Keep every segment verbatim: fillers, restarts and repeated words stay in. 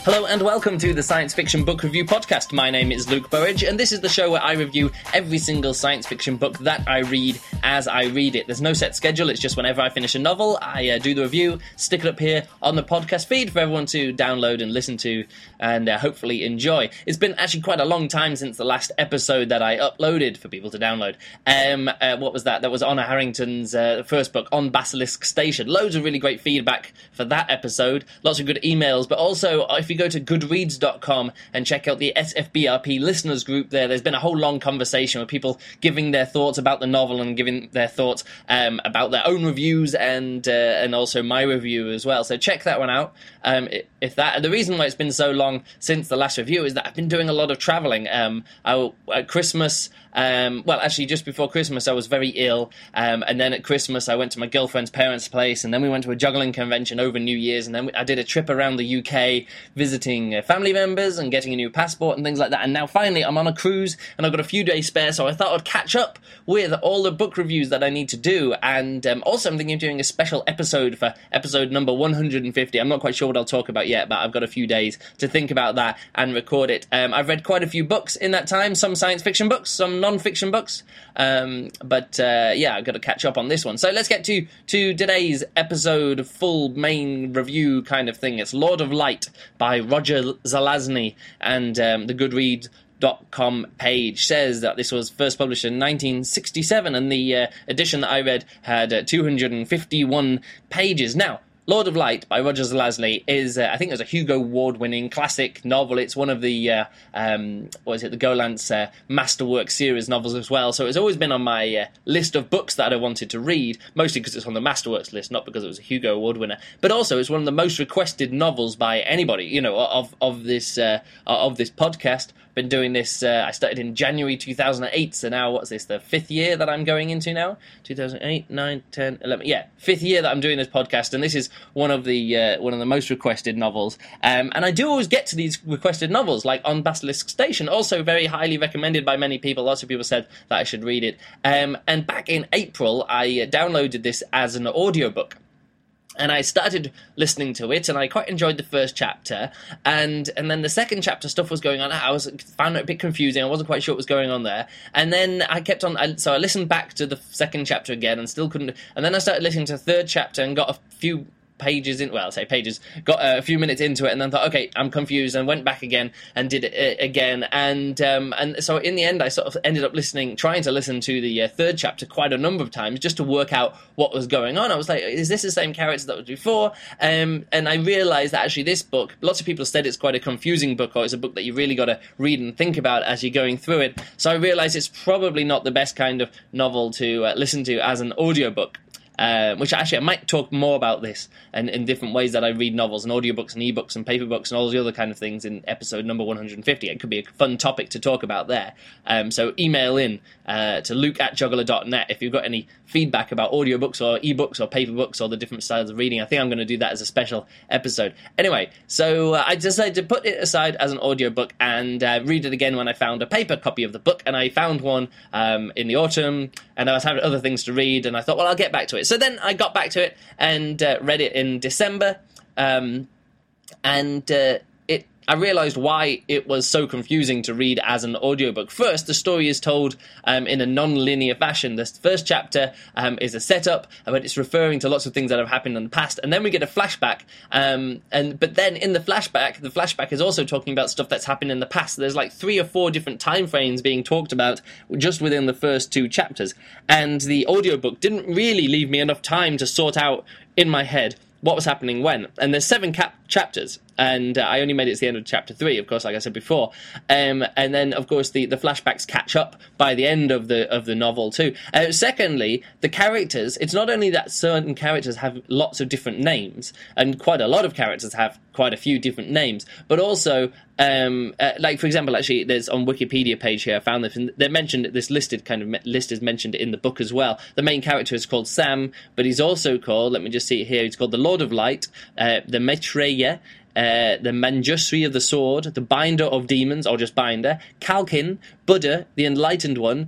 Hello and welcome to the Science Fiction Book Review Podcast. My name is Luke Burridge, and this is the show where I review every single science fiction book that I read as I read it. There's no set schedule, it's just whenever I finish a novel, I uh, do the review, stick it up here on the podcast feed for everyone to download and listen to, and uh, hopefully enjoy. It's been actually quite a long time since the last episode that I uploaded for people to download. Um, uh, what was that? That was Honor Harrington's uh, first book, On Basilisk Station. Loads of really great feedback for that episode, lots of good emails, but also if you go to goodreads dot com and check out the S F B R P listeners group there, there's been a whole long conversation with people giving their thoughts about the novel and giving their thoughts um, about their own reviews and uh, and also my review as well. So check that one out. Um, if that the reason why it's been so long since the last review is that I've been doing a lot of traveling. Um, I, at Christmas, um, well, actually just before Christmas, I was very ill, um, and then at Christmas I went to my girlfriend's parents' place, and then we went to a juggling convention over New Year's, and then we, I did a trip around the U K visiting uh, family members and getting a new passport and things like that. And now finally I'm on a cruise and I've got a few days spare, so I thought I'd catch up with all the book reviews that I need to do. And um, also I'm thinking of doing a special episode for episode number one hundred fifty. I'm not quite sure what I'll talk about yet, but I've got a few days to think about that and record it. Um, I've read quite a few books in that time, some science fiction books, some non-fiction books, um, but uh, yeah, I've got to catch up on this one. So let's get to, to today's episode, full main review kind of thing. It's Lord of Light by Roger Zelazny, and um, the Goodreads dot com page says that this was first published in nineteen sixty-seven, and the uh, edition that I read had uh, two hundred fifty-one pages. Now, Lord of Light by Roger Zelazny is, uh, I think it was a Hugo Award-winning classic novel. It's one of the, uh, um, what is it, the Gollancz uh, Masterwork series novels as well. So it's always been on my uh, list of books that I wanted to read, mostly because it's on the Masterworks list, not because it was a Hugo Award winner. But also, it's one of the most requested novels by anybody, you know, of of this uh, of this podcast. Been doing this, uh, I started in January two thousand eight, so now, what's this, the fifth year that I'm going into now? two thousand eight, nine, ten, eleven, yeah, fifth year that I'm doing this podcast, and this is one of the uh, one of the most requested novels. Um, and I do always get to these requested novels, like On Basilisk Station, also very highly recommended by many people. Lots of people said that I should read it. Um, and back in April, I downloaded this as an audiobook. And I started listening to it, and I quite enjoyed the first chapter, and and then the second chapter stuff was going on. I was found it a bit confusing. I wasn't quite sure what was going on there, and then I kept on. I, so I listened back to the second chapter again, and still couldn't. And then I started listening to the third chapter and got a few pages in, well, I'll say pages, got a few minutes into it, and then thought, okay, I'm confused, and went back again and did it again, and um, and so in the end, I sort of ended up listening, trying to listen to the uh, third chapter quite a number of times, just to work out what was going on. I was like, is this the same character that was before? Um, and I realised that actually this book, lots of people said it's quite a confusing book, or it's a book that you really got to read and think about as you're going through it, so I realised it's probably not the best kind of novel to uh, listen to as an audiobook. Uh, which actually I might talk more about this and in different ways that I read novels and audiobooks and ebooks and paper books and all the other kind of things in episode number one hundred fifty. It could be a fun topic to talk about there. Um, so email in uh, to luke at juggler dot net if you've got any feedback about audiobooks or ebooks or paper books or the different styles of reading. I think I'm going to do that as a special episode. Anyway, so uh, I decided to put it aside as an audiobook and uh, read it again when I found a paper copy of the book, and I found one um, in the autumn, and I was having other things to read, and I thought, well, I'll get back to it. So then I got back to it and uh, read it in December, um, and uh, it. I realised why it was so confusing to read as an audiobook. First, the story is told um, in a non-linear fashion. The first chapter um, is a setup, but it's referring to lots of things that have happened in the past, and then we get a flashback. Um, and but then in the flashback, the flashback is also talking about stuff that's happened in the past. There's like three or four different time frames being talked about just within the first two chapters, and the audiobook didn't really leave me enough time to sort out in my head what was happening when. And there's seven cap- chapters, and uh, I only made it to the end of chapter three, of course, like I said before. Um, and then, of course, the, the flashbacks catch up by the end of the of the novel, too. Uh, secondly, the characters, it's not only that certain characters have lots of different names, and quite a lot of characters have quite a few different names, but also, um, uh, like, for example, actually, there's on Wikipedia page here, I found this, and they mentioned, this listed kind of list is mentioned in the book as well. The main character is called Sam, but he's also called, let me just see it here, he's called the Lord of Light, uh, the Maitreya, Uh, the Manjushri of the Sword, the Binder of Demons, or just Binder, Kalkin, Buddha, the Enlightened One,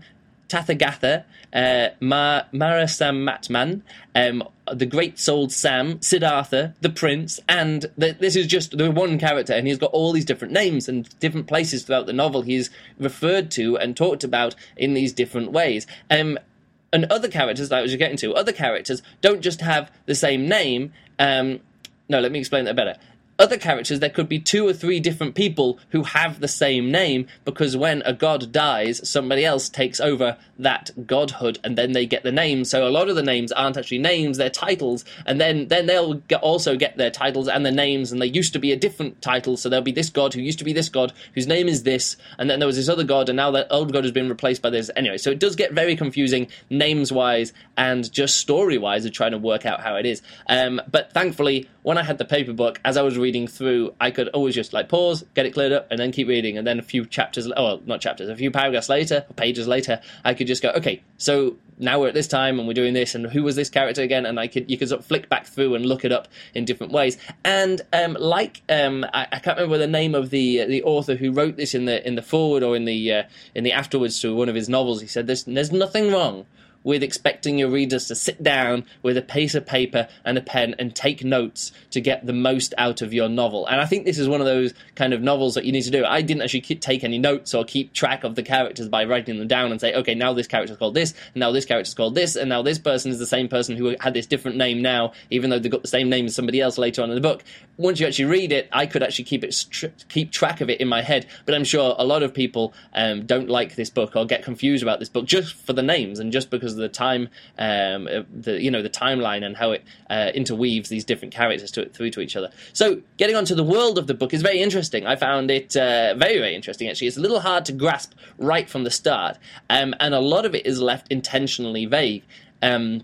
Tathagatha, uh, Mar- Marasamatman, um, the great-souled Sam, Siddhartha, the prince, and the, this is just the one character, and he's got all these different names and different places throughout the novel he's referred to and talked about in these different ways. Um, and other characters that I was getting to, other characters don't just have the same name. Um, no, let me explain that better. Other characters, there could be two or three different people who have the same name, because when a god dies, somebody else takes over that godhood, and then they get the name. So a lot of the names aren't actually names, they're titles, and then, then they'll get, also get their titles and their names, and they used to be a different title, so there'll be this god who used to be this god, whose name is this, and then there was this other god, and now that old god has been replaced by this. Anyway, so it does get very confusing names-wise and just story-wise of trying to work out how it is. Um, but thankfully, when I had the paper book, as I was reading through, I could always just like pause, get it cleared up, and then keep reading. And then a few chapters, oh, well, not chapters, a few paragraphs later, or pages later, I could just go, okay, so now we're at this time and we're doing this, and who was this character again? And I could, you could sort of flick back through and look it up in different ways. And um, like, um, I, I can't remember the name of the uh, the author who wrote this in the in the foreword or in the uh, in the afterwards to one of his novels. He said, "There's there's nothing wrong with expecting your readers to sit down with a piece of paper and a pen and take notes to get the most out of your novel." And I think this is one of those kind of novels that you need to do. I didn't actually keep, take any notes or keep track of the characters by writing them down and say, okay, now this character's called this, and now this character's called this, and now this person is the same person who had this different name now, even though they got the same name as somebody else later on in the book. Once you actually read it, I could actually keep it keep track of it in my head, but I'm sure a lot of people um, don't like this book or get confused about this book just for the names and just because of the time, um, the you know the timeline and how it uh, interweaves these different characters to, through to each other. So getting onto the world of the book is very interesting. I found it uh, very, very interesting, actually. It's a little hard to grasp right from the start, um, and a lot of it is left intentionally vague. Um,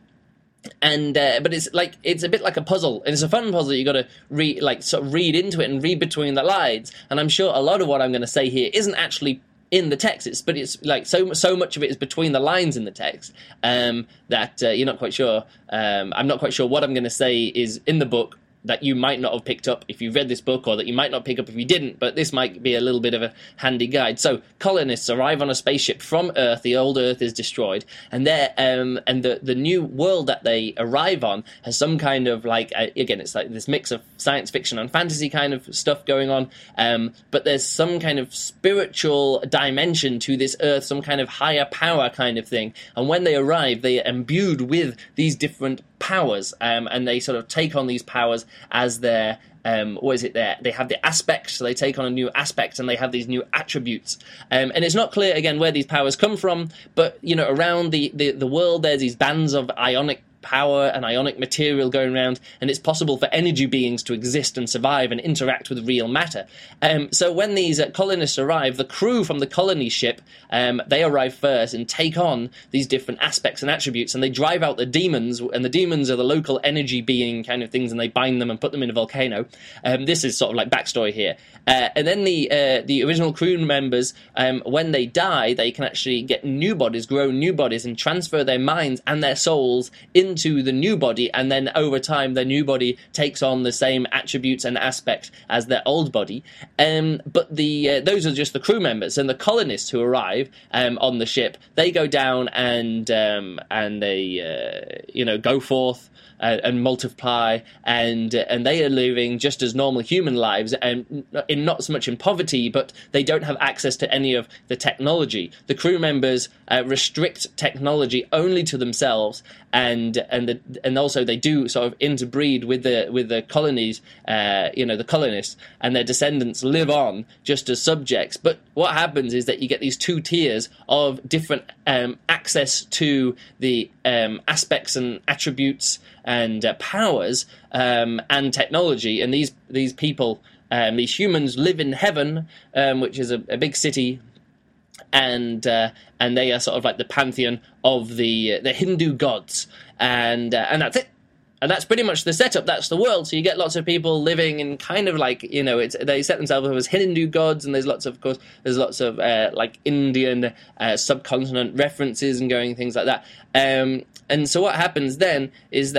And uh, but it's like it's a bit like a puzzle, and it's a fun puzzle. You got to read, like, sort of read into it and read between the lines. And I'm sure a lot of what I'm going to say here isn't actually in the text. It's but it's like so so much of it is between the lines in the text um, that uh, you're not quite sure. Um, I'm not quite sure what I'm going to say is in the book that you might not have picked up if you read this book, or that you might not pick up if you didn't, but this might be a little bit of a handy guide. So, colonists arrive on a spaceship from Earth. The old Earth is destroyed, and they um, and the, the new world that they arrive on has some kind of, like, uh, again, it's like this mix of science fiction and fantasy kind of stuff going on, um, but there's some kind of spiritual dimension to this Earth, some kind of higher power kind of thing, and when they arrive, they are imbued with these different powers, um, and they sort of take on these powers as their um, what is it there? They have the aspects, so they take on a new aspect, and they have these new attributes. Um, and it's not clear again where these powers come from, but you know, around the, the, the world, there's these bands of ionic power and ionic material going around, and it's possible for energy beings to exist and survive and interact with real matter. Um, so when these uh, colonists arrive, the crew from the colony ship, um, they arrive first and take on these different aspects and attributes, and they drive out the demons, and the demons are the local energy being kind of things, and they bind them and put them in a volcano. Um, this is sort of like backstory here. Uh, and then the uh, the original crew members, um, when they die, they can actually get new bodies, grow new bodies, and transfer their minds and their souls into the new body, and then over time their new body takes on the same attributes and aspects as their old body. Um, but the uh, those are just the crew members, and the colonists who arrive um, on the ship, they go down and um, and they uh, you know go forth Uh, and multiply, and uh, and they are living just as normal human lives, and in not so much in poverty, but they don't have access to any of the technology. The crew members uh, restrict technology only to themselves, and and the, and also they do sort of interbreed with the with the colonies, uh, you know, the colonists, and their descendants live on just as subjects. But what happens is that you get these two tiers of different um, access to the um, aspects and attributes and uh, powers um, and technology, and these these people, um, these humans, live in heaven, um, which is a, a big city, and uh, and they are sort of like the pantheon of the uh, the Hindu gods, and uh, and that's it. And that's pretty much the setup. That's the world. So you get lots of people living in kind of like, you know, it's, they set themselves up as Hindu gods, and there's lots of, of course, there's lots of uh, like Indian uh, subcontinent references and going things like that. Um, and so what happens then is that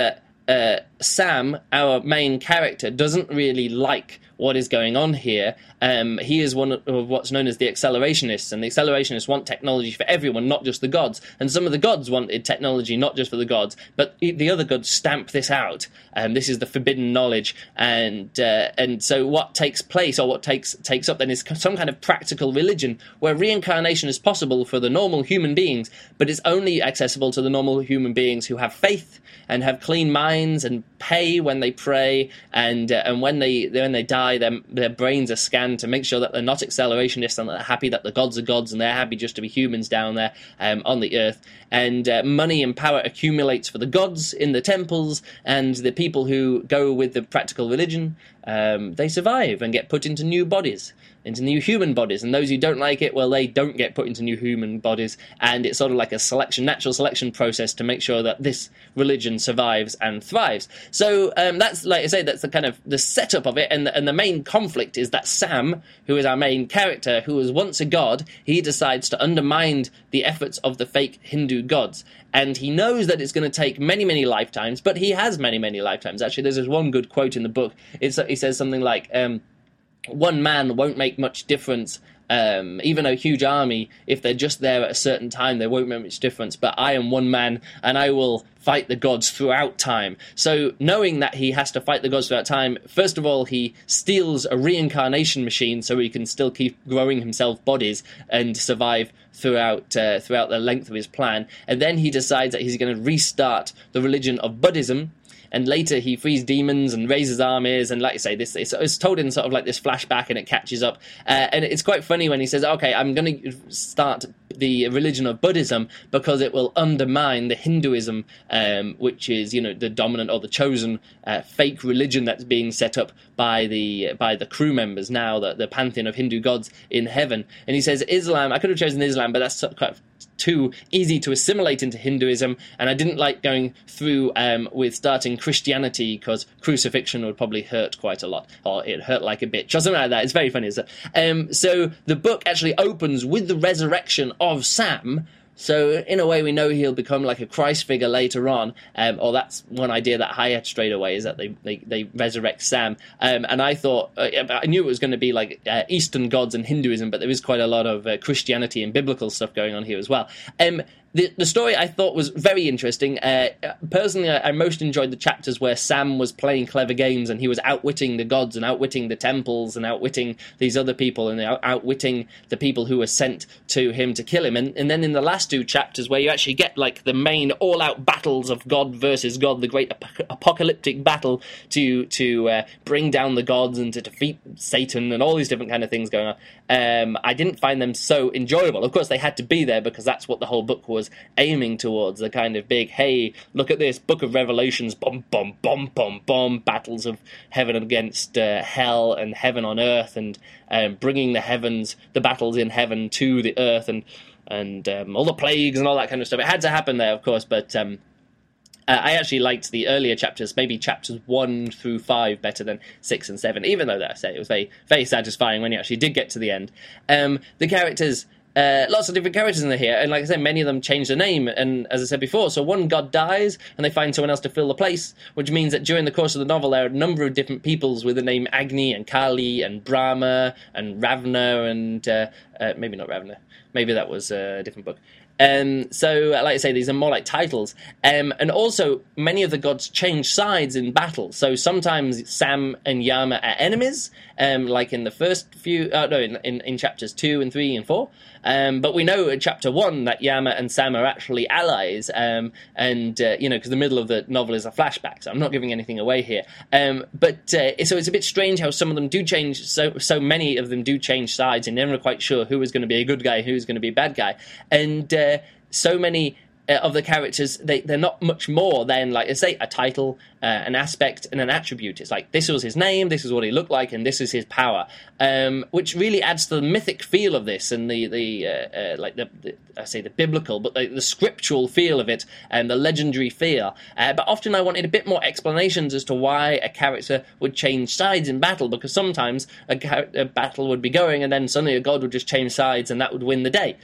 uh, Sam, our main character, doesn't really like what is going on here. Um, he is one of what's known as the accelerationists, and the accelerationists want technology for everyone, not just the gods. And some of the gods wanted technology not just for the gods, but the other gods stamp this out. Um, this is the forbidden knowledge, and uh, and so what takes place, or what takes takes up then, is some kind of practical religion where reincarnation is possible for the normal human beings, but it's only accessible to the normal human beings who have faith and have clean minds and pay when they pray, and uh, and when they when they die, their their brains are scanned to make sure that they're not accelerationists and that they're happy that the gods are gods and they're happy just to be humans down there um, on the earth. And uh, money and power accumulates for the gods in the temples, and the people who go with the practical religion, um, they survive and get put into new bodies, into new human bodies, and those who don't like it, well, they don't get put into new human bodies, and it's sort of like a selection, natural selection process to make sure that this religion survives and thrives. So um, that's, like I say, that's the kind of the setup of it, and the, and the main conflict is that Sam, who is our main character, who was once a god, he decides to undermine the efforts of the fake Hindu gods. And he knows that it's going to take many, many lifetimes, but he has many, many lifetimes. Actually, there's this one good quote in the book. It's, he says something like, um, one man won't make much difference, um, even a huge army, if they're just there at a certain time, they won't make much difference, but I am one man, and I will fight the gods throughout time. So, knowing that he has to fight the gods throughout time, first of all, he steals a reincarnation machine so he can still keep growing himself bodies and survive throughout uh, throughout the length of his plan, and then he decides that he's going to restart the religion of Buddhism. And later he frees demons and raises armies, and like you say, this it's, it's told in sort of like this flashback, and it catches up. Uh, and it's quite funny when he says, okay, I'm going to start the religion of Buddhism because it will undermine the Hinduism, um, which is, you know, the dominant or the chosen uh, fake religion that's being set up by the by the crew members now, the, the pantheon of Hindu gods in heaven. And he says, Islam, I could have chosen Islam, but that's sort of quite too easy to assimilate into Hinduism, and I didn't like going through um, with starting Christianity because crucifixion would probably hurt quite a lot, or it hurt like a bitch, or something like that. It's very funny. So, um, so the book actually opens with the resurrection of Sam. So in a way, we know he'll become like a Christ figure later on, um, or that's one idea that I had straight away, is that they, they, they resurrect Sam. Um, and I thought, uh, I knew it was going to be like uh, Eastern gods and Hinduism, but there is quite a lot of uh, Christianity and biblical stuff going on here as well. Um, The, the story I thought was very interesting. Uh, personally, I, I most enjoyed the chapters where Sam was playing clever games and he was outwitting the gods and outwitting the temples and outwitting these other people and out- outwitting the people who were sent to him to kill him. And, and then in the last two chapters where you actually get like the main all-out battles of God versus God, the great ap- apocalyptic battle to to uh, bring down the gods and to defeat Satan and all these different kind of things going on, um, I didn't find them so enjoyable. Of course, they had to be there because that's what the whole book was was aiming towards, the kind of big, hey, look at this, Book of Revelations, bum, bum, bum, bum, bum, battles of heaven against uh, hell and heaven on earth, and um, bringing the heavens, the battles in heaven to the earth, and and um, all the plagues and all that kind of stuff. It had to happen there, of course, but um, uh, I actually liked the earlier chapters, maybe chapters one through five, better than six and seven, even though, that I say, it was very, very satisfying when you actually did get to the end. Um, the characters... Uh, lots of different characters in here, and like I said, many of them change their name, and as I said before, so one god dies, and they find someone else to fill the place, which means that during the course of the novel, there are a number of different peoples with the name Agni, and Kali, and Brahma, and Ravana, and, uh, uh, maybe not Ravana, maybe that was a different book. Um, so, like I say, these are more like titles. Um, and also, many of the gods change sides in battle. So sometimes Sam and Yama are enemies, um, like in the first few, uh, no, in, in, in chapters two and three and four. Um, but we know in chapter one that Yama and Sam are actually allies, um, and, uh, you know, because the middle of the novel is a flashback, so I'm not giving anything away here. Um, but, uh, so it's a bit strange how some of them do change, so so many of them do change sides, and you're never quite sure who is going to be a good guy, who is going to be a bad guy. And, uh, so many uh, of the characters, they, they're not much more than, like I say, a title, uh, an aspect, and an attribute. It's like, this was his name, this is what he looked like, and this is his power, um, which really adds to the mythic feel of this, and the, the uh, uh, like, the, the I say the biblical, but the, the scriptural feel of it, and the legendary feel. Uh, but often I wanted a bit more explanations as to why a character would change sides in battle, because sometimes a, a battle would be going, and then suddenly a god would just change sides, and that would win the day.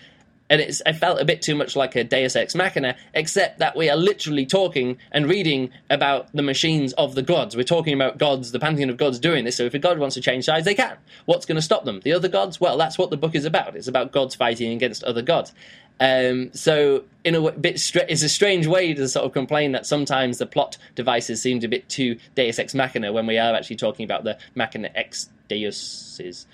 And it's, I felt a bit too much like a Deus Ex Machina, except that we are literally talking and reading about the machines of the gods. We're talking about gods, the pantheon of gods doing this, so if a god wants to change sides, they can. What's going to stop them? The other gods? Well, that's what the book is about. It's about gods fighting against other gods. Um, so, in a w- bit, stra- it's a strange way to sort of complain that sometimes the plot devices seemed a bit too Deus Ex Machina when we are actually talking about the Machina Ex Deuses.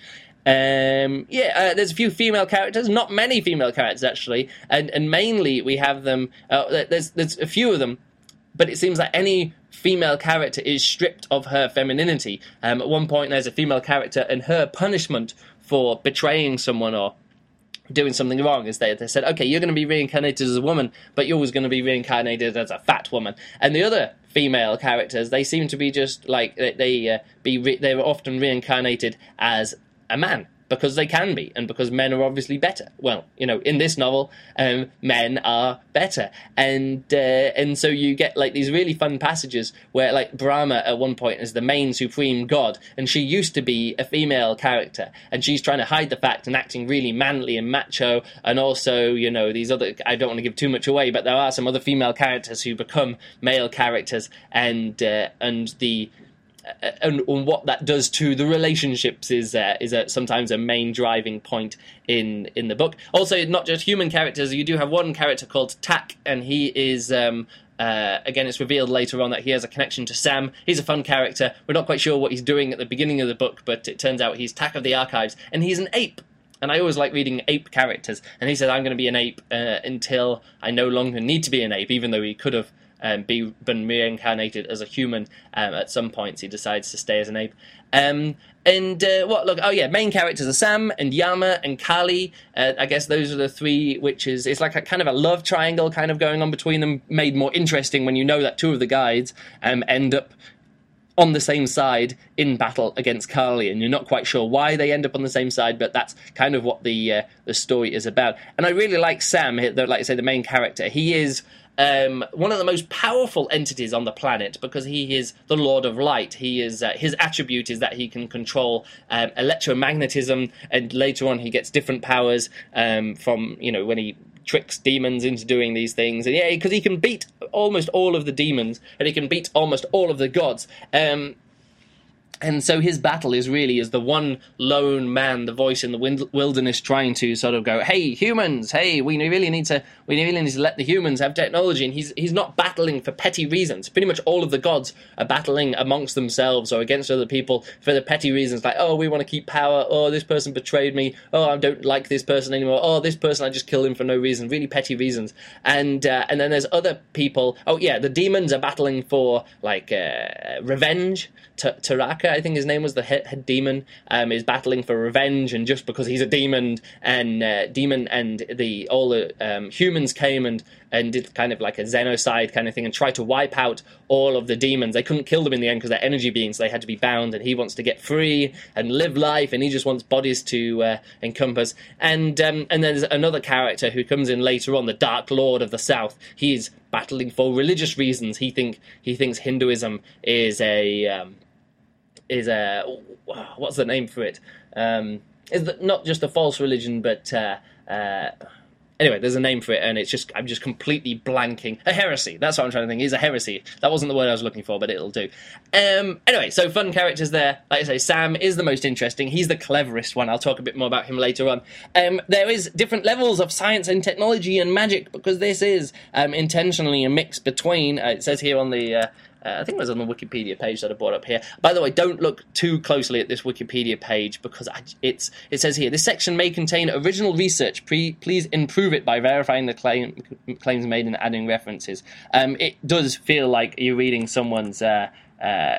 Um, yeah, uh, there's a few female characters, not many female characters actually, and and mainly we have them. Uh, there's there's a few of them, but it seems like any female character is stripped of her femininity. Um, at one point, there's a female character, and her punishment for betraying someone or doing something wrong is they they said, okay, you're going to be reincarnated as a woman, but you're always going to be reincarnated as a fat woman. And the other female characters, they seem to be just like they, they uh, be re- they were often reincarnated as a man, because they can be, and because men are obviously better. Well, you know, in this novel, um, men are better, and uh, and so you get like these really fun passages where, like, Brahma at one point is the main supreme god, and she used to be a female character, and she's trying to hide the fact and acting really manly and macho, and also, you know, these other, I don't want to give too much away, but there are some other female characters who become male characters, and uh, and the And, and what that does to the relationships is uh, is a, sometimes a main driving point in, in the book. Also, not just human characters, you do have one character called Tak, and he is, um, uh, again, it's revealed later on that he has a connection to Sam. He's a fun character. We're not quite sure what he's doing at the beginning of the book, but it turns out he's Tak of the Archives, and he's an ape. And I always like reading ape characters. And he said, I'm going to be an ape uh, until I no longer need to be an ape, even though he could have Um, be, been reincarnated as a human. Um, at some points he decides to stay as an ape. Um, and uh, what? Look, oh yeah, main characters are Sam and Yama and Kali. Uh, I guess those are the three witches. It's like a kind of a love triangle kind of going on between them, made more interesting when you know that two of the guides um, end up on the same side in battle against Kali, and you're not quite sure why they end up on the same side, but that's kind of what the uh, the story is about. And I really like Sam, like I say, the main character. He is Um, one of the most powerful entities on the planet because he is the Lord of Light. He is uh, his attribute is that he can control um, electromagnetism, and later on he gets different powers um, from, you know, when he tricks demons into doing these things. And yeah, because he can beat almost all of the demons, and he can beat almost all of the gods. Um, And so his battle is really as the one lone man, the voice in the wilderness, trying to sort of go, hey, humans, hey, we really need to we really need to let the humans have technology. And he's he's not battling for petty reasons. Pretty much all of the gods are battling amongst themselves or against other people for the petty reasons, like, oh, we want to keep power, oh, this person betrayed me, oh, I don't like this person anymore, oh, this person, I just killed him for no reason, really petty reasons. And uh, and then there's other people, oh yeah, the demons are battling for, like, uh, revenge. T- Taraka, I think his name was, the head, head demon, um, is battling for revenge, and just because he's a demon, and uh, demon and the all the um, humans came and and did kind of like a xenocide kind of thing and tried to wipe out all of the demons. They couldn't kill them in the end because they're energy beings, so they had to be bound, and he wants to get free and live life, and he just wants bodies to uh, encompass. And um, and then there's another character who comes in later on, the Dark Lord of the South. He's battling for religious reasons. He think he thinks Hinduism is a um, is a, what's the name for it? Um, is the, not just a false religion, but uh, uh, anyway, there's a name for it, and it's just I'm just completely blanking. A heresy. That's what I'm trying to think. It's a heresy. That wasn't the word I was looking for, but it'll do. Um, anyway, so fun characters there. Like I say, Sam is the most interesting. He's the cleverest one. I'll talk a bit more about him later on. Um, there is different levels of science and technology and magic, because this is um, intentionally a mix between. Uh, it says here on the. Uh, Uh, I think it was on the Wikipedia page that I brought up here. By the way, don't look too closely at this Wikipedia page, because I, it's it says here, this section may contain original research. Pre, please improve it by verifying the claim, claims made and adding references. Um, it does feel like you're reading someone's uh, uh,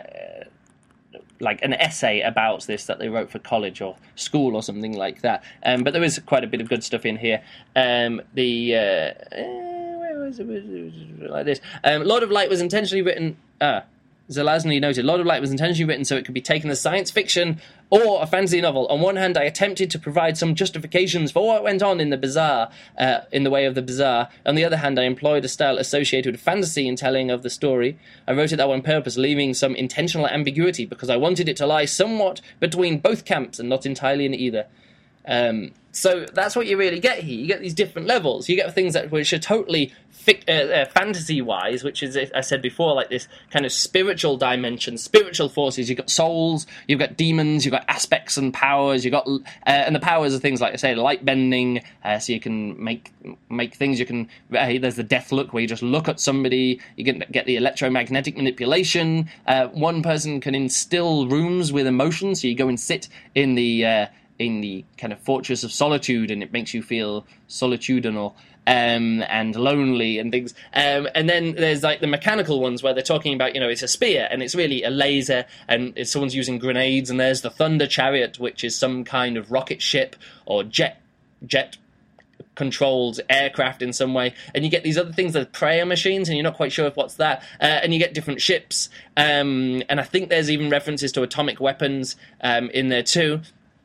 like an essay about this that they wrote for college or school or something like that. Um, but there is quite a bit of good stuff in here. Um, the uh, like this. Um, Lord of Light was intentionally written. Ah, Zelazny noted, Lord of Light was intentionally written so it could be taken as science fiction or a fantasy novel. On one hand, I attempted to provide some justifications for what went on in the bizarre, uh, in the way of the bizarre. On the other hand, I employed a style associated with fantasy in telling of the story. I wrote it that way on purpose, leaving some intentional ambiguity, because I wanted it to lie somewhat between both camps and not entirely in either. Um, so that's what you really get here. You get these different levels. You get things that which are totally fic- uh, uh, fantasy-wise, which is, I said before, like this kind of spiritual dimension, spiritual forces. You've got souls, you've got demons, you've got aspects and powers. You've got uh, and the powers are things like I say, light bending, uh, so you can make make things. You can uh, there's the death look where you just look at somebody. You can get the electromagnetic manipulation. Uh, one person can instill rooms with emotion, so you go and sit in the uh, in the kind of fortress of solitude, and it makes you feel solitudinal um, and lonely and things. Um, and then there's like the mechanical ones where they're talking about, you know, it's a spear and it's really a laser and it's, someone's using grenades. And there's the Thunder Chariot, which is some kind of rocket ship or jet jet controlled aircraft in some way. And you get these other things that are prayer machines, and you're not quite sure if what's that. Uh, and you get different ships. Um, and I think there's even references to atomic weapons um, in there too.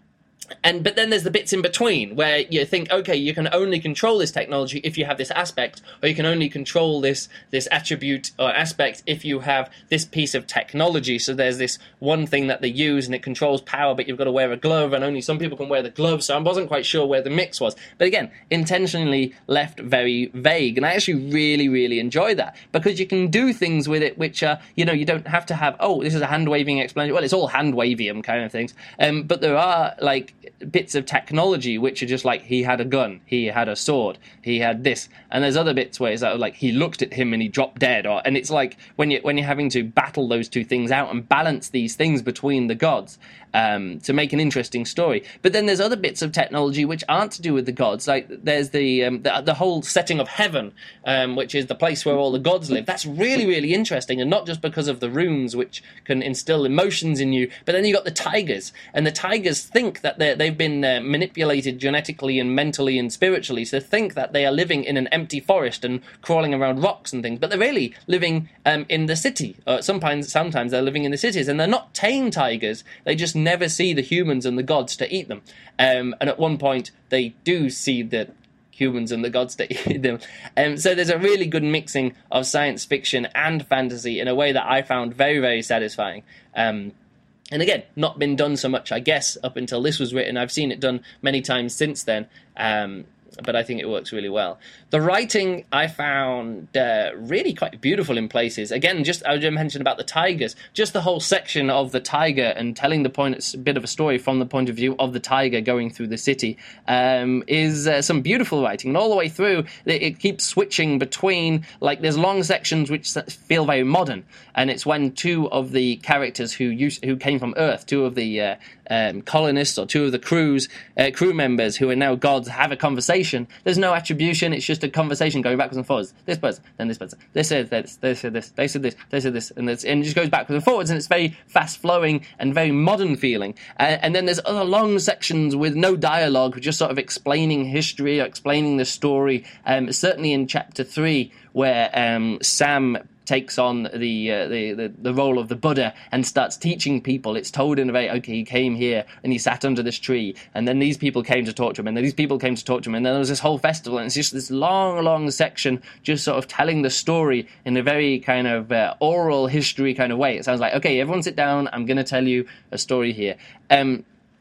And but then there's the bits in between where you think, okay, you can only control this technology if you have this aspect, or you can only control this this attribute or aspect if you have this piece of technology. So there's this one thing that they use and it controls power, but you've got to wear a glove, and only some people can wear the glove. So I wasn't quite sure where the mix was. But again, intentionally left very vague. And I actually really, really enjoy that because you can do things with it which are, you know, you don't have to have, oh, this is a hand-waving explanation. Well, it's all hand-wavium kind of things. Um, but there are, like, bits of technology which are just like, he had a gun, he had a sword, he had this, and there's other bits where it's like he looked at him and he dropped dead, or and it's like when you when you're having to battle those two things out and balance these things between the gods um, to make an interesting story. But then there's other bits of technology which aren't to do with the gods, like there's the um, the, the whole setting of heaven, um, which is the place where all the gods live. That's really, really interesting, and not just because of the runes which can instill emotions in you, but then you got the tigers, and the tigers think that they're they've been uh, manipulated genetically and mentally and spiritually, so think that they are living in an empty forest and crawling around rocks and things, but they're really living um, in the city. Uh, sometimes, sometimes they're living in the cities, and they're not tame tigers. They just never see the humans and the gods to eat them. Um, and at one point, they do see the humans and the gods to eat them. Um, so there's a really good mixing of science fiction and fantasy in a way that I found very, very satisfying. Um, And again, not been done so much, I guess, up until this was written. I've seen it done many times since then, um, but I think it works really well. The writing I found uh, really quite beautiful in places. Again, just I just mentioned about the tigers, just the whole section of the tiger and telling the point, it's a bit of a story from the point of view of the tiger going through the city, um, is uh, some beautiful writing. And all the way through, it, it keeps switching between, like, there's long sections which feel very modern, and it's when two of the characters who used, who came from Earth, two of the uh, um, colonists or two of the crews, uh, crew members who are now gods, have a conversation. There's no attribution, it's just a conversation going backwards and forwards. This person, then this person. They said this, they said this, they said this, they said this, and, this, and it just goes backwards and forwards, and it's very fast-flowing and very modern feeling. Uh, and then there's other long sections with no dialogue, just sort of explaining history or explaining the story. Um, certainly in chapter three, where um, Sam takes on the, uh, the the the role of the Buddha and starts teaching people. It's told in a very, okay, he came here and he sat under this tree, and then these people came to talk to him, and then these people came to talk to him, and then there was this whole festival, and it's just this long, long section just sort of telling the story in a very kind of uh, oral history kind of way. It sounds like, okay, everyone sit down, I'm going to tell you a story here. Um,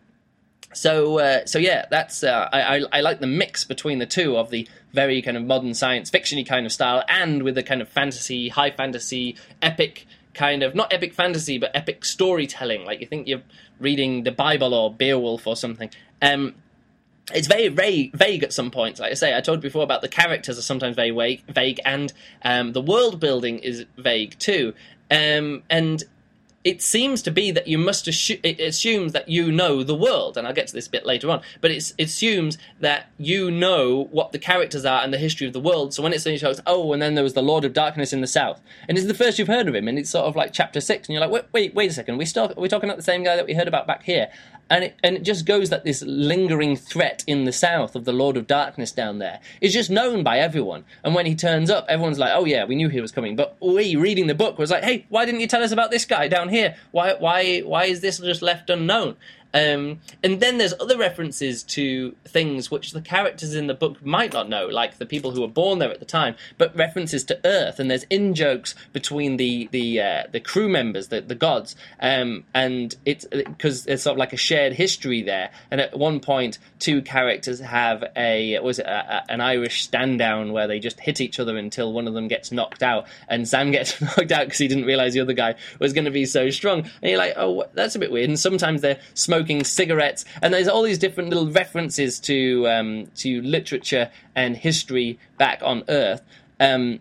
So, uh, so yeah, that's uh, I, I I like the mix between the two of the very kind of modern science fiction-y kind of style, and with the kind of fantasy, high fantasy, epic kind of, not epic fantasy, but epic storytelling. Like you think you're reading the Bible or Beowulf or something. Um, it's very vague, vague at some points. Like I say, I told you before about the characters are sometimes very vague, vague and um, the world building is vague too. Um, and it seems to be that you must assume, it assumes that you know the world, and I'll get to this a bit later on, but it's, it assumes that you know what the characters are and the history of the world. So when it suddenly shows, oh, and then there was the Lord of Darkness in the south, and it's the first you've heard of him, and it's sort of like chapter six, and you're like, wait, wait, wait a second, we still, we're talking about the same guy that we heard about back here. And it, and it just goes that this lingering threat in the south of the Lord of Darkness down there is just known by everyone. And when he turns up, everyone's like, oh yeah, we knew he was coming. But we, reading the book, was like, hey, why didn't you tell us about this guy down here? Why why, why is this just left unknown? Um, and then there's other references to things which the characters in the book might not know, like the people who were born there at the time, but references to Earth, and there's in-jokes between the the uh, the crew members, the, the gods, um, and it's because there's sort of like a shared history there, and at one point two characters have a, was it a, a, an Irish stand-down where they just hit each other until one of them gets knocked out, and Sam gets knocked out because he didn't realise the other guy was going to be so strong, and you're like, oh, that's a bit weird. And sometimes they're smoking cigarettes, and there's all these different little references to um, to literature and history back on Earth, um,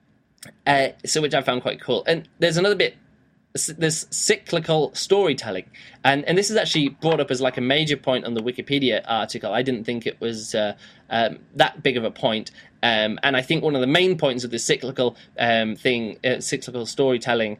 uh, so which I found quite cool. And there's another bit, this cyclical storytelling, and and this is actually brought up as like a major point on the Wikipedia article. I didn't think it was uh, um, that big of a point, um, and I think one of the main points of the cyclical um, thing, uh, cyclical storytelling,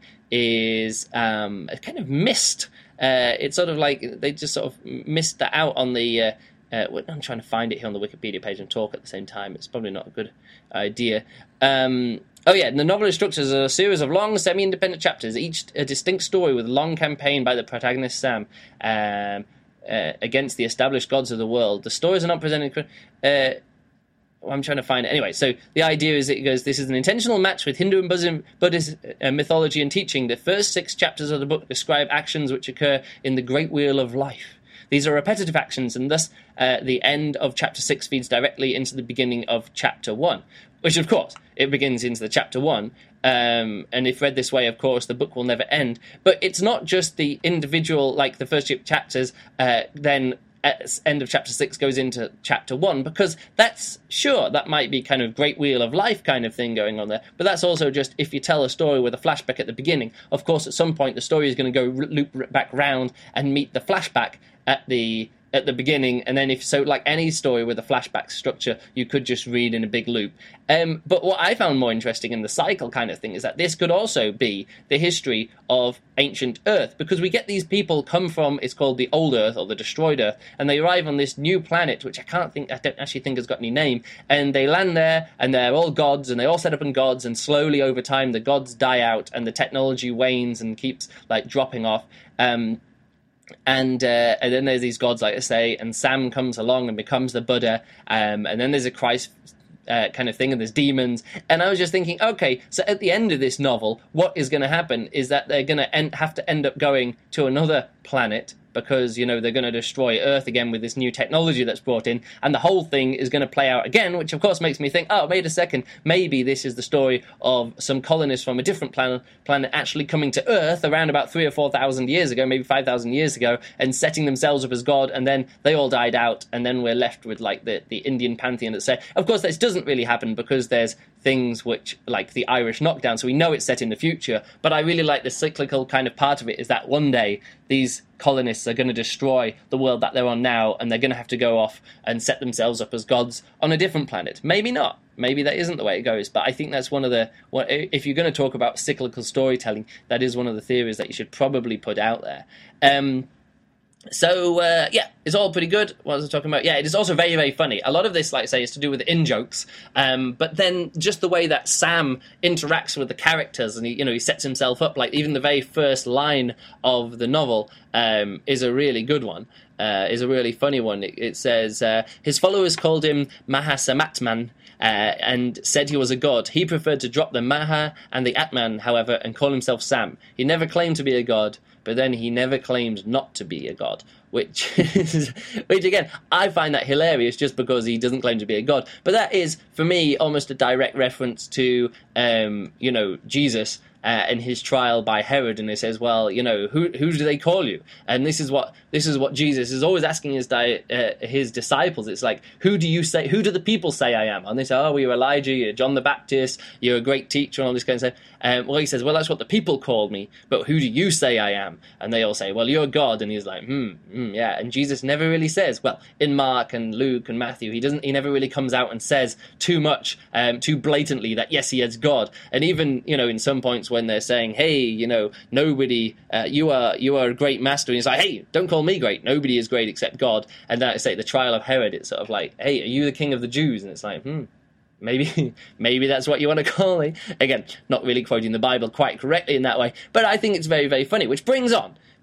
is um, kind of missed. Uh, it's sort of like they just sort of missed that out on the. Uh, uh, I'm trying to find it here on the Wikipedia page and talk at the same time. It's probably not a good idea. Um, Oh yeah, the novel is structured as a series of long, semi-independent chapters, each a distinct story with a long campaign by the protagonist Sam um, uh, against the established gods of the world. The stories are not presented... Uh, well, I'm trying to find it. Anyway, so the idea is that it goes, this is an intentional match with Hindu and Buddhist, Buddhist uh, mythology and teaching. The first six chapters of the book describe actions which occur in the Great Wheel of Life. These are repetitive actions, and thus uh, the end of chapter six feeds directly into the beginning of chapter one, which, of course, it begins into the chapter one, um, and if read this way, of course, the book will never end. But it's not just the individual, like the first few chapters, uh, then at end of chapter six goes into chapter one, because that's, sure, that might be kind of Great Wheel of Life kind of thing going on there, but that's also just if you tell a story with a flashback at the beginning, of course, at some point the story is going to go loop back round and meet the flashback at the at the beginning, and then if so, like any story with a flashback structure, you could just read in a big loop. Um, but what I found more interesting in the cycle kind of thing is that this could also be the history of ancient Earth, because we get these people come from, it's called the Old Earth or the Destroyed Earth, and they arrive on this new planet, which I can't think, I don't actually think has got any name, and they land there, and they're all gods, and they all set up in gods, and slowly over time the gods die out, and the technology wanes and keeps like dropping off. Um, And uh, and then there's these gods, like I say, and Sam comes along and becomes the Buddha, um, and then there's a Christ uh, kind of thing, and there's demons. And I was just thinking, okay, so at the end of this novel, what is going to happen is that they're going to en- have to end up going to another planet, because, you know, they're going to destroy Earth again with this new technology that's brought in, and the whole thing is going to play out again, which of course makes me think, oh, wait a second, maybe this is the story of some colonists from a different planet planet actually coming to Earth around about three or four thousand years ago, maybe five thousand years ago, and setting themselves up as God, and then they all died out, and then we're left with, like, the, the Indian pantheon that say, of course, this doesn't really happen, because there's things which, like the Irish knockdown, so we know it's set in the future, but I really like the cyclical kind of part of it, is that one day these colonists are going to destroy the world that they're on now, and they're going to have to go off and set themselves up as gods on a different planet. Maybe not. Maybe that isn't the way it goes, but I think that's one of the... If you're going to talk about cyclical storytelling, that is one of the theories that you should probably put out there. Um... So, uh, yeah, it's all pretty good. What was I talking about? Yeah, it is also very, very funny. A lot of this, like I say, is to do with the in-jokes, um, but then just the way that Sam interacts with the characters, and he, you know, he sets himself up, like even the very first line of the novel um, is a really good one, uh, is a really funny one. It, it says, uh, his followers called him Mahasamatman, Uh, and said he was a god. He preferred to drop the Maha and the Atman, however, and call himself Sam. He never claimed to be a god, but then he never claimed not to be a god, which is, which again, I find that hilarious just because he doesn't claim to be a god. But that is, for me, almost a direct reference to, um, you know, Jesus uh, and his trial by Herod, and it says, well, you know, who who do they call you? And this is what this is what Jesus is always asking his di- uh, his disciples. It's like, who do you say? Who do the people say I am? And they say, oh, well, you're Elijah, you're John the Baptist, you're a great teacher, and all this kind of stuff. Um, well, he says, well, that's what the people called me, but who do you say I am? And they all say, well, you're God. And he's like, hmm, hmm, yeah. And Jesus never really says, well, in Mark and Luke and Matthew, he doesn't. He never really comes out and says too much, um, too blatantly that yes, he is God. And even, you know, in some points when they're saying, hey, you know, nobody, uh, you are you are a great master, and he's like, hey, don't call me great. Nobody is great except God. And then I say the trial of Herod, it's sort of like, hey, are you the king of the Jews? And it's like, hmm. Maybe maybe that's what you want to call me. Again, not really quoting the Bible quite correctly in that way, but I think it's very, very funny, which brings on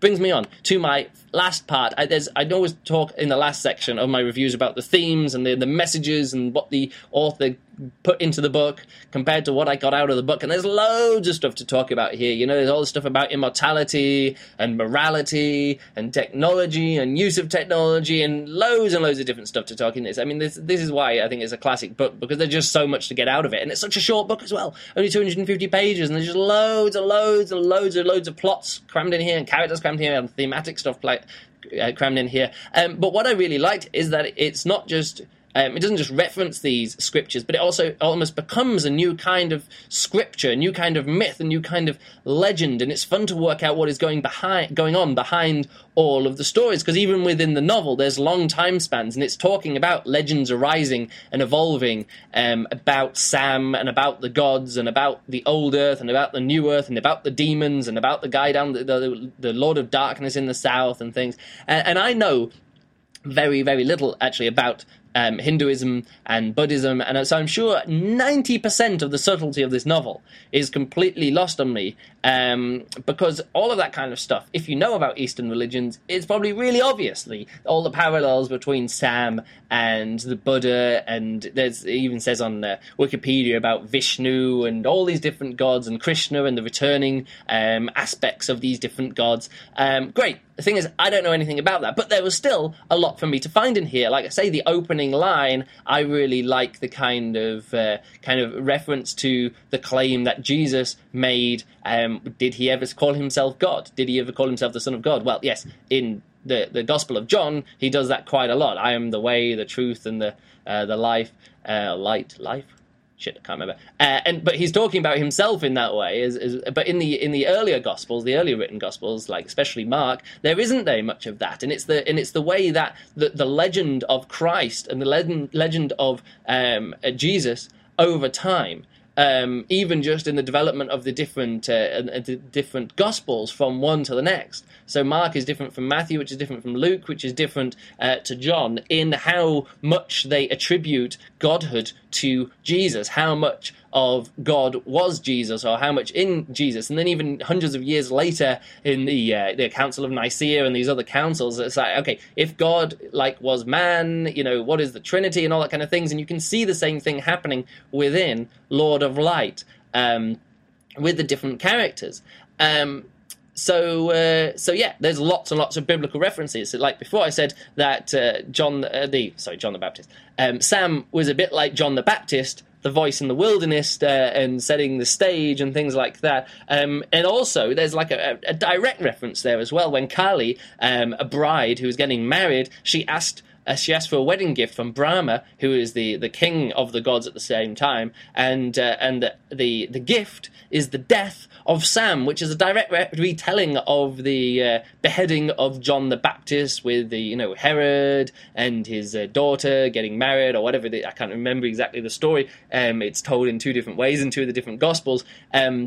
brings me on to my last part. I, there's, I always talk in the last section of my reviews about the themes and the, the messages and what the author put into the book compared to what I got out of the book. And there's loads of stuff to talk about here. You know, there's all this stuff about immortality and morality and technology and use of technology and loads and loads of different stuff to talk in this. I mean, this this is why I think it's a classic book, because there's just so much to get out of it. And it's such a short book as well. Only two hundred fifty pages, and there's just loads and loads and loads and loads of plots crammed in here and characters crammed in here and thematic stuff like, uh, crammed in here. Um, but what I really liked is that it's not just... Um, it doesn't just reference these scriptures, but it also almost becomes a new kind of scripture, a new kind of myth, a new kind of legend, and it's fun to work out what is going behind, going on behind all of the stories, because even within the novel, there's long time spans, and it's talking about legends arising and evolving, um, about Sam, and about the gods, and about the old Earth, and about the new Earth, and about the demons, and about the guy down, the, the, the Lord of Darkness in the south, and things. And, and I know very, very little, actually, about Um, Hinduism and Buddhism, and so I'm sure ninety percent of the subtlety of this novel is completely lost on me, um, because all of that kind of stuff, if you know about Eastern religions, it's probably really obviously all the parallels between Sam and the Buddha, and there's, it even says on uh, Wikipedia about Vishnu and all these different gods, and Krishna and the returning um, aspects of these different gods. Um, great. The thing is, I don't know anything about that, but there was still a lot for me to find in here. Like I say, the opening line, I really like the kind of uh, kind of reference to the claim that Jesus made. Um, did he ever call himself God? Did he ever call himself the Son of God? Well, yes, in the, the Gospel of John, he does that quite a lot. I am the way, the truth, and the uh, the life, uh, light, life. Shit, I can't remember. Uh, and but he's talking about himself in that way. Is, is, but in the in the earlier Gospels, the earlier written Gospels, like especially Mark, there isn't very much of that. And it's the and it's the way that the, the legend of Christ and the legend legend of um, Jesus over time. Um, even just in the development of the different uh, uh, the different Gospels from one to the next. So Mark is different from Matthew, which is different from Luke, which is different uh, to John, in how much they attribute godhood to Jesus, how much of God was Jesus, or how much in Jesus. And then even hundreds of years later in the uh, the Council of Nicaea and these other councils, it's like, okay, if God like was man, you know, what is the Trinity and all that kind of things? And you can see the same thing happening within Lord of Light, um, with the different characters. Um, So, uh, so yeah, there's lots and lots of biblical references. So like before, I said that uh, John, uh, the sorry, John the Baptist, um, Sam was a bit like John the Baptist, the voice in the wilderness, uh, and setting the stage and things like that. Um, and also, there's like a, a direct reference there as well. When Kali, um, a bride who was getting married, she asked. Uh, she asked for a wedding gift from Brahma, who is the, the king of the gods at the same time, and uh, and the, the the gift is the death of Sam, which is a direct re- retelling of the uh, beheading of John the Baptist, with the you know Herod and his uh, daughter getting married or whatever. The, I can't remember exactly the story. Um, it's told in two different ways in two of the different Gospels. Um,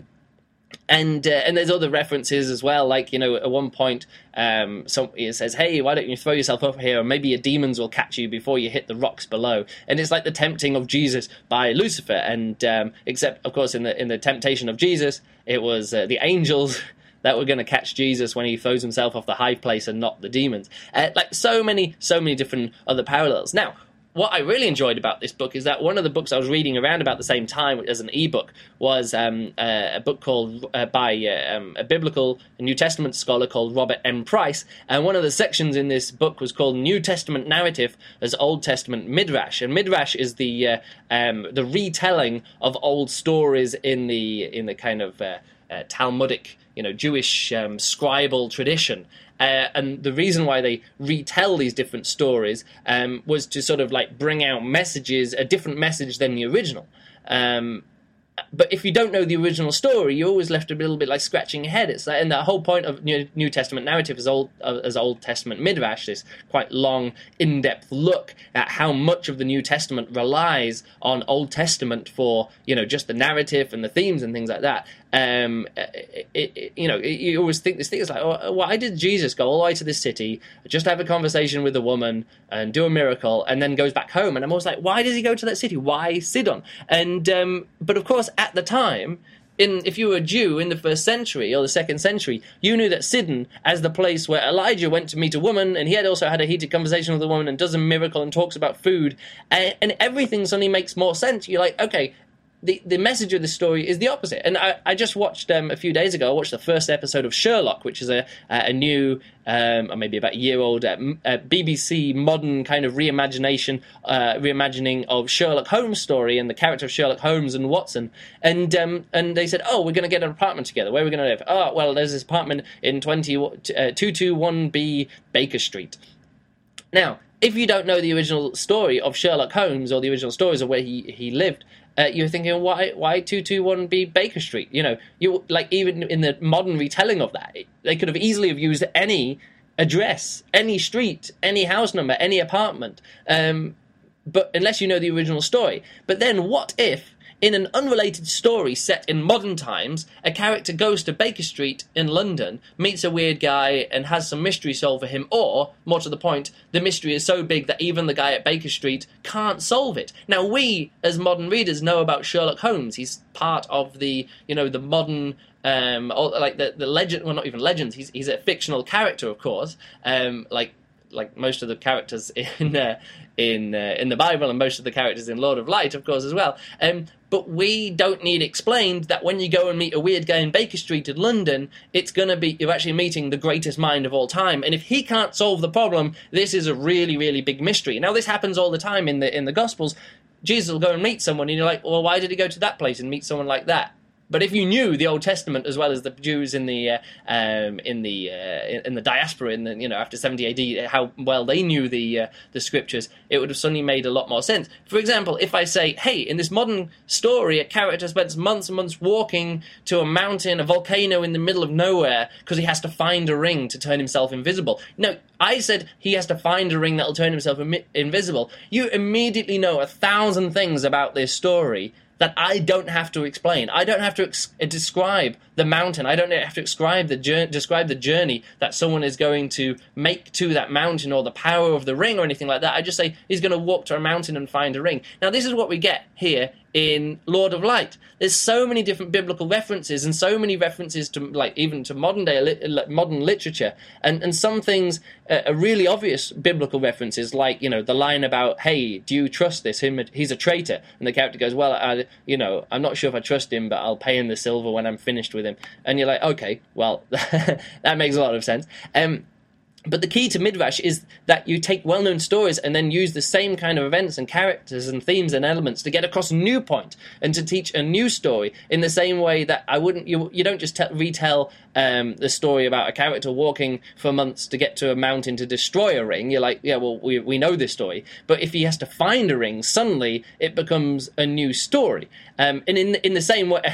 And uh, and there's other references as well, like, you know, at one point, um, some, it says, hey, why don't you throw yourself up here, and maybe your demons will catch you before you hit the rocks below. And it's like the tempting of Jesus by Lucifer, and um, except, of course, in the in the temptation of Jesus, it was uh, the angels that were going to catch Jesus when he throws himself off the high place and not the demons. Uh, like so many, so many different other parallels. Now, what I really enjoyed about this book is that one of the books I was reading around about the same time as an ebook was um, uh, a book called uh, by uh, um, a biblical a New Testament scholar called Robert M. Price, and one of the sections in this book was called New Testament Narrative as Old Testament Midrash, and Midrash is the uh, um, the retelling of old stories in the in the kind of uh, uh, Talmudic, you know, Jewish um, scribal tradition. Uh, and the reason why they retell these different stories um, was to sort of like bring out messages, a different message than the original. Um, but if you don't know the original story, you're always left a little bit like scratching your head. It's like, and the whole point of New, New Testament narrative is old uh, as Old Testament Midrash, this quite long, in-depth look at how much of the New Testament relies on Old Testament for, you know, just the narrative and the themes and things like that. Um, it, it, you know, you always think this thing is like, oh, why did Jesus go all the way to this city, just have a conversation with a woman and do a miracle, and then goes back home? And I'm always like, why does he go to that city? Why Sidon? And um, but of course, at the time, in if you were a Jew in the first century or the second century, you knew that Sidon as the place where Elijah went to meet a woman, and he had also had a heated conversation with a woman and does a miracle and talks about food, and, and everything suddenly makes more sense. You're like, okay, the, the message of this story is the opposite. And I, I just watched, um, a few days ago, I watched the first episode of Sherlock, which is a, a new, um, or maybe about a year old, uh, uh, B B C modern kind of reimagination, uh, reimagining of Sherlock Holmes story and the character of Sherlock Holmes and Watson. And um, and they said, oh, we're going to get an apartment together. Where are we going to live? Oh, well, there's this apartment in twenty, uh, two twenty-one B Baker Street. Now, if you don't know the original story of Sherlock Holmes or the original stories of where he, he lived, Uh, you're thinking, why why two twenty-one B Baker Street? You know, you like even in the modern retelling of that, they could have easily have used any address, any street, any house number, any apartment, um, but unless you know the original story. But then what if, in an unrelated story set in modern times, a character goes to Baker Street in London, meets a weird guy, and has some mystery solved for him, or, more to the point, the mystery is so big that even the guy at Baker Street can't solve it. Now, we, as modern readers, know about Sherlock Holmes. He's part of the, you know, the modern... Um, like the, the legend, well, not even legends, he's, he's a fictional character, of course, um, like like most of the characters in uh, in uh, in the Bible and most of the characters in Lord of Light, of course, as well. Um, but we don't need explained that when you go and meet a weird guy in Baker Street in London, it's going to be, you're actually meeting the greatest mind of all time. And if he can't solve the problem, this is a really, really big mystery. Now, this happens all the time in the in the Gospels. Jesus will go and meet someone, and you're like, well, why did he go to that place and meet someone like that? But if you knew the Old Testament as well as the Jews in the uh, um, in the uh, in the diaspora, in the, you know, after seventy A D, how well they knew the uh, the scriptures, it would have suddenly made a lot more sense. For example, if I say, hey, in this modern story, a character spends months and months walking to a mountain, a volcano in the middle of nowhere, because he has to find a ring to turn himself invisible. No, I said he has to find a ring that will turn himself Im- invisible. You immediately know a thousand things about this story that I don't have to explain. I don't have to ex- describe the mountain. I don't have to describe the, jour- describe the journey that someone is going to make to that mountain or the power of the ring or anything like that. I just say he's going to walk to a mountain and find a ring. Now, this is what we get here in Lord of Light. There's so many different biblical references and so many references to, like, even to modern day li- modern literature, and and some things uh, are really obvious biblical references, like, you know, the line about, hey, do you trust this him? He's a traitor, and the character goes, well, I, you know, I'm not sure if I trust him, but I'll pay him the silver when I'm finished with him. And you're like, okay, well, that makes a lot of sense. Um, But the key to Midrash is that you take well-known stories and then use the same kind of events and characters and themes and elements to get across a new point and to teach a new story, in the same way that I wouldn't, you, you don't just te- retell um, the story about a character walking for months to get to a mountain to destroy a ring. You're like, yeah, well, we, we know this story. But if he has to find a ring, suddenly it becomes a new story. Um, and in in the same way,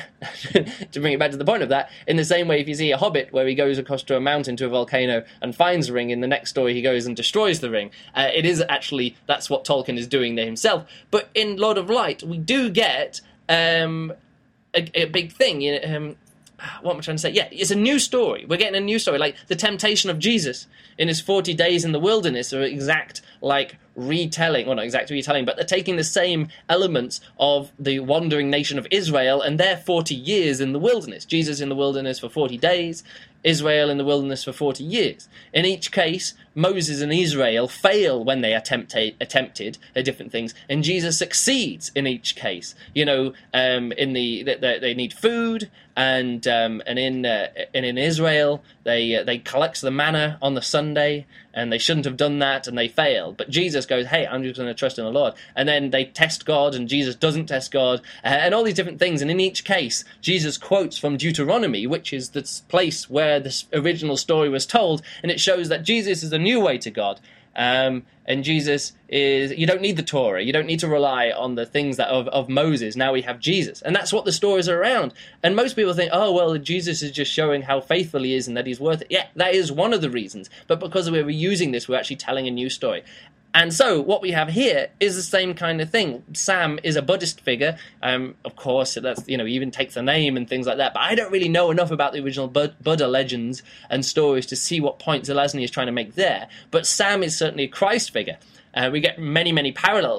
to bring it back to the point of that, in the same way, if you see a Hobbit where he goes across to a mountain, to a volcano, and finds a ring, in the next story he goes and destroys the ring, uh, it is actually, that's what Tolkien is doing there himself. But in Lord of Light, we do get um, a, a big thing. You know, um, what am I trying to say? Yeah, it's a new story. We're getting a new story, like the temptation of Jesus in his forty days in the wilderness are exact, like, retelling, well, not exact retelling, but they're taking the same elements of the wandering nation of Israel and their forty years in the wilderness. Jesus in the wilderness for forty days, Israel in the wilderness for forty years. In each case, Moses and Israel fail when they attempt attempted at different things, and Jesus succeeds in each case. You know, um, in the they, they need food, and um, and in uh, and in Israel they uh, they collect the manna on the Sunday, and they shouldn't have done that, and they fail. But Jesus goes, hey, I'm just going to trust in the Lord. And then they test God, and Jesus doesn't test God, uh, and all these different things. And in each case, Jesus quotes from Deuteronomy, which is the place where this original story was told, and it shows that Jesus is a new way to God. Um, and Jesus is, you don't need the Torah, you don't need to rely on the things that of, of Moses. Now we have Jesus, and that's what the stories are around. And most people think, oh, well, Jesus is just showing how faithful he is and that he's worth it. Yeah, that is one of the reasons, but because we're reusing this, we're actually telling a new story. And so what we have here is the same kind of thing. Sam is a Buddhist figure. Um, of course, that's, you know, he even takes the name and things like that. But I don't really know enough about the original Buddha legends and stories to see what point Zelazny is trying to make there. But Sam is certainly a Christ figure. Uh, we get many, many parallels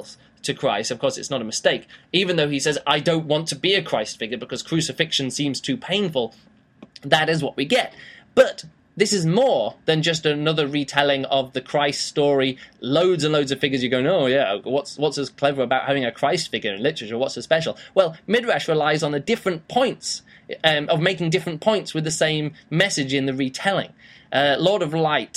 to Christ. Of course, it's not a mistake. Even though he says, I don't want to be a Christ figure because crucifixion seems too painful, that is what we get. But this is more than just another retelling of the Christ story. Loads and loads of figures. You're going, oh yeah, what's what's as clever about having a Christ figure in literature? What's so special? Well, Midrash relies on the different points, um, of making different points with the same message in the retelling. Uh, Lord of Light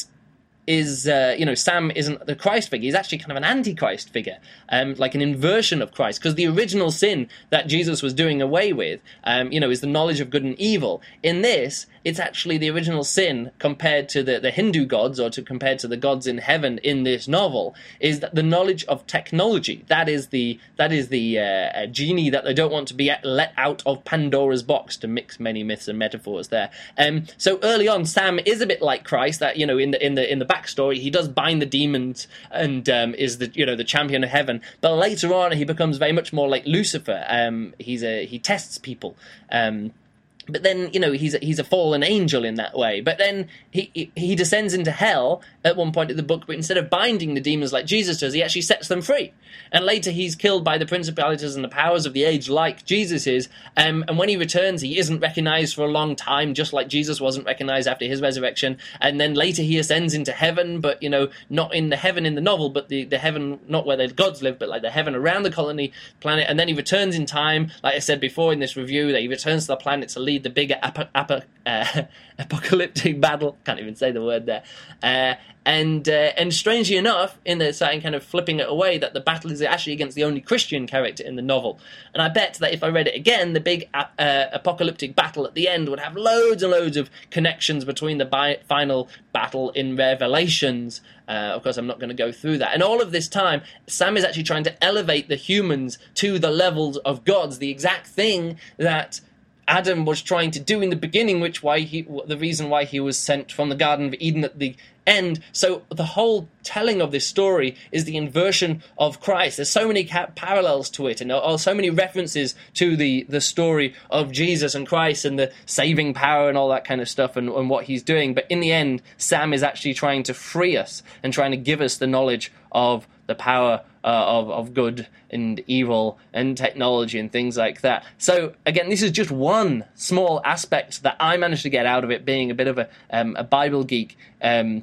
is, uh, you know, Sam isn't the Christ figure. He's actually kind of an anti-Christ figure, um, like an inversion of Christ, because the original sin that Jesus was doing away with, um, you know, is the knowledge of good and evil. In this, it's actually the original sin compared to the, the Hindu gods, or to compared to the gods in heaven in this novel, is that the knowledge of technology. That is the that is the uh, genie that they don't want to be let out of Pandora's box, to mix many myths and metaphors there. Um, so early on, Sam is a bit like Christ. That, you know, in the in the in the backstory, he does bind the demons and um, is the you know the champion of heaven. But later on, he becomes very much more like Lucifer. Um, he's a he tests people. Um, But then, you know, he's a, he's a fallen angel in that way. But then he, he he descends into hell at one point in the book, but instead of binding the demons like Jesus does, he actually sets them free. And later he's killed by the principalities and the powers of the age like Jesus is. Um, and when he returns, he isn't recognized for a long time, just like Jesus wasn't recognized after his resurrection. And then later he ascends into heaven, but, you know, not in the heaven in the novel, but the, the heaven, not where the gods live, but like the heaven around the colony planet. And then he returns in time, like I said before in this review, that he returns to the planet to lead the bigger ap- ap- uh, apocalyptic battle. Can't even say the word there. Uh, and uh, and strangely enough, in the setting, kind of flipping it away, that the battle is actually against the only Christian character in the novel. And I bet that if I read it again, the big uh, apocalyptic battle at the end would have loads and loads of connections between the bi- final battle in Revelations. Uh, of course, I'm not going to go through that. And all of this time, Sam is actually trying to elevate the humans to the levels of gods, the exact thing that Adam was trying to do in the beginning, which why he the reason why he was sent from the Garden of Eden at the end. So the whole telling of this story is the inversion of Christ. There's so many ca- parallels to it, and uh, so many references to the, the story of Jesus and Christ and the saving power and all that kind of stuff, and, and what he's doing. But in the end, Sam is actually trying to free us and trying to give us the knowledge of the power uh, of, of good and evil and technology and things like that. So again, this is just one small aspect that I managed to get out of it, being a bit of a, um, a Bible geek. Um,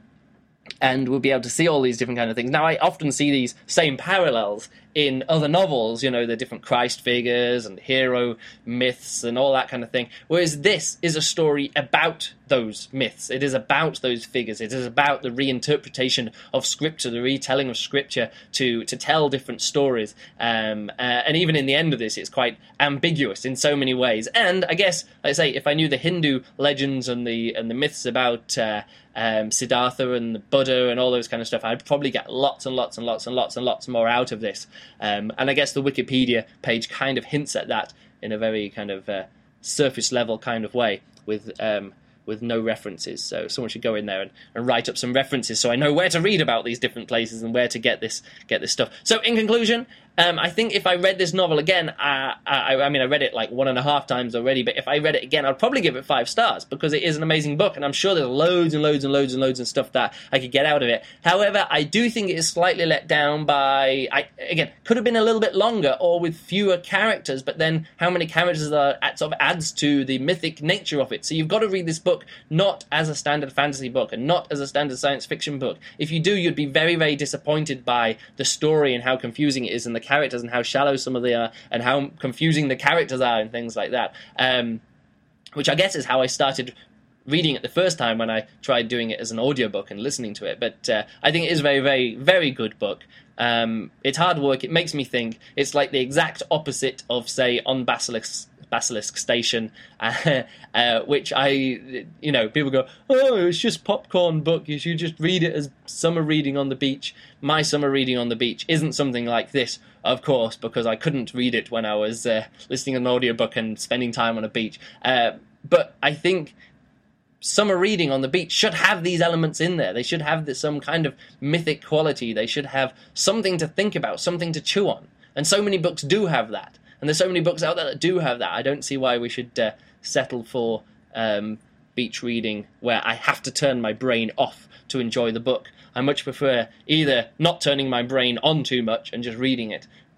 and we'll be able to see all these different kind of things. Now, I often see these same parallels in other novels, you know, the different Christ figures and hero myths and all that kind of thing, whereas this is a story about those myths. It is about those figures. It is about the reinterpretation of Scripture, the retelling of Scripture to, to tell different stories. Um, uh, and even in the end of this, it's quite ambiguous in so many ways. And I guess, like I say, if I knew the Hindu legends and the and the myths about uh, um, Siddhartha and the Buddha and all those kind of stuff, I'd probably get lots and lots and lots and lots and lots more out of this. Um, and I guess the Wikipedia page kind of hints at that in a very kind of uh, surface level kind of way, with um, with no references. So someone should go in there and, and write up some references so I know where to read about these different places and where to get this get this stuff. So in conclusion, um, I think if I read this novel again, uh, I, I mean, I read it like one and a half times already, but if I read it again, I'd probably give it five stars because it is an amazing book, and I'm sure there's loads and loads and loads and loads of stuff that I could get out of it. However, I do think it is slightly let down by, I, again, could have been a little bit longer or with fewer characters, but then how many characters are sort of adds to the mythic nature of it. So you've got to read this book not as a standard fantasy book and not as a standard science fiction book. If you do, you'd be very, very disappointed by the story and how confusing it is, and the characters and how shallow some of them are, and how confusing the characters are and things like that. Um, which I guess is how I started reading it the first time when I tried doing it as an audiobook and listening to it. But uh, I think it is a very, very, very good book. Um, it's hard work. It makes me think. It's like the exact opposite of, say, On Basilisk Basilisk Station, uh, uh, which I, you know, people go, oh, it's just popcorn book, you should just read it as summer reading on the beach. My summer reading on the beach isn't something like this, of course, because I couldn't read it when I was uh, listening to an audiobook and spending time on a beach. Uh, but I think summer reading on the beach should have these elements in there. They should have this, some kind of mythic quality. They should have something to think about, something to chew on. And so many books do have that. And there's so many books out there that do have that. I don't see why we should uh, settle for um, beach reading where I have to turn my brain off to enjoy the book. I much prefer either not turning my brain on too much and just reading it, but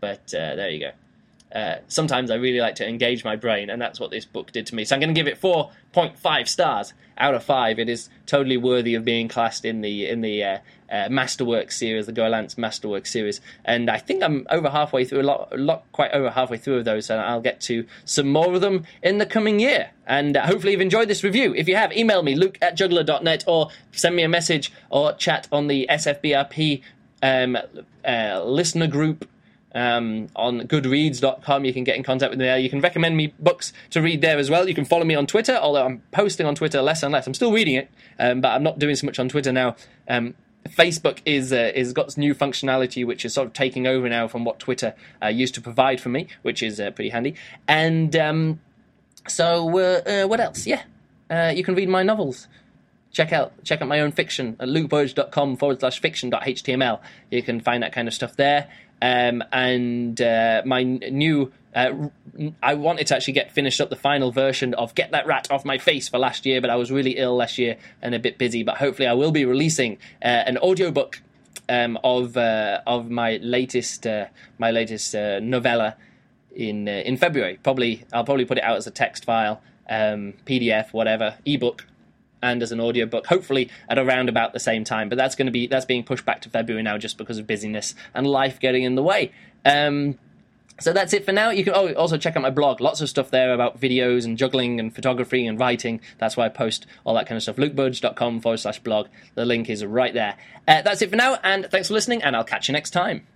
But uh, there you go. Uh, sometimes I really like to engage my brain, and that's what this book did to me. So I'm going to give it four point five stars out of five. It is totally worthy of being classed in the in the uh, uh, Masterworks series, the Goerlantz Masterworks series. And I think I'm over halfway through, a lot, a lot, quite over halfway through of those, and I'll get to some more of them in the coming year. And uh, hopefully you've enjoyed this review. If you have, email me, luke at juggler dot net, or send me a message or chat on the S F B R P um, uh, listener group. Um, on goodreads dot com, you can get in contact with me there. You can recommend me books to read there as well. You can follow me on Twitter, although I'm posting on Twitter less and less. I'm still reading it, um, but I'm not doing so much on Twitter now. Um, Facebook is uh, is got new functionality which is sort of taking over now from what Twitter uh, used to provide for me, which is uh, pretty handy. And um, so, uh, uh, what else? Yeah, uh, you can read my novels. Check out check out my own fiction at lukeburridge.com forward slash fiction dot html. You can find that kind of stuff there. Um, and uh, my n- new... Uh, I wanted to actually get finished up the final version of Get That Rat Off My Face for last year, but I was really ill last year and a bit busy. But hopefully I will be releasing uh, an audiobook um, of uh, of my latest uh, my latest uh, novella in uh, in February. Probably I'll probably put it out as a text file, um, P D F, whatever, ebook, and as an audiobook, hopefully at around about the same time. But that's going to be that's being pushed back to February now just because of busyness and life getting in the way. Um, so that's it for now. You can oh, also check out my blog. Lots of stuff there about videos and juggling and photography and writing. That's why I post all that kind of stuff. lukeburridge.com forward slash blog. The link is right there. Uh, that's it for now, and thanks for listening, and I'll catch you next time.